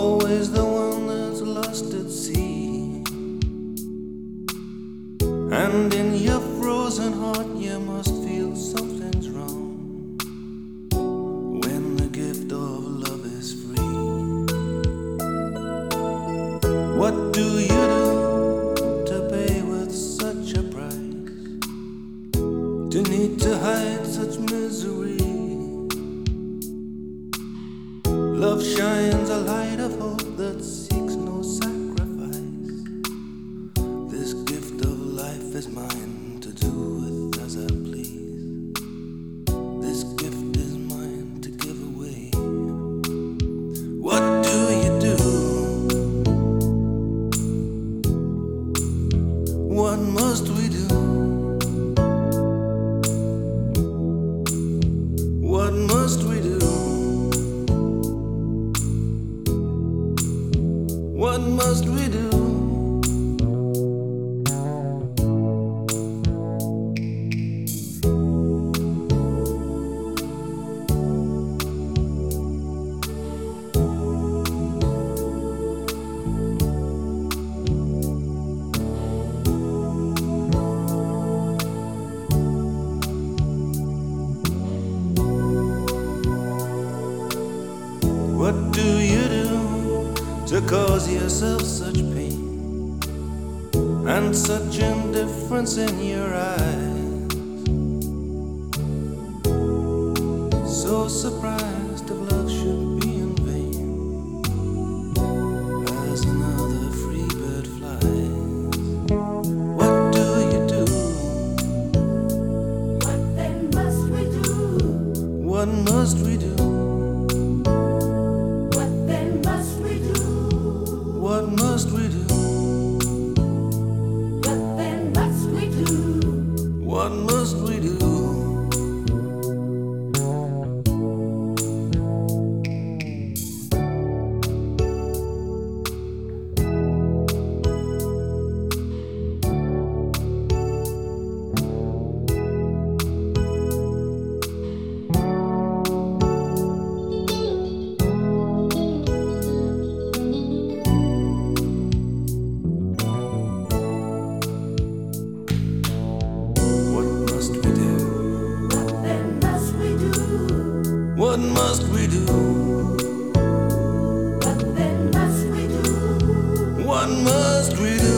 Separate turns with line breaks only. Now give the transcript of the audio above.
always the one that's lost at sea. And in your frozen heart you must feel something's wrong when the gift of love is free. What do you do to pay with such a price, to need to hide such misery? Love shines a light of hope that seeks no sacrifice. This gift of life is mine to do with as I please. This gift is mine to give away. What do you do? What must we do? What must we do? What must we do? What do you do to cause yourself such pain and such indifference in your eyes? So surprised if love should be in vain as another free bird flies. What do you do?
What then must we do?
What must we do? What must we do?
What then must we do?
What must we do? What must we do?
What then must we do?
What must we do?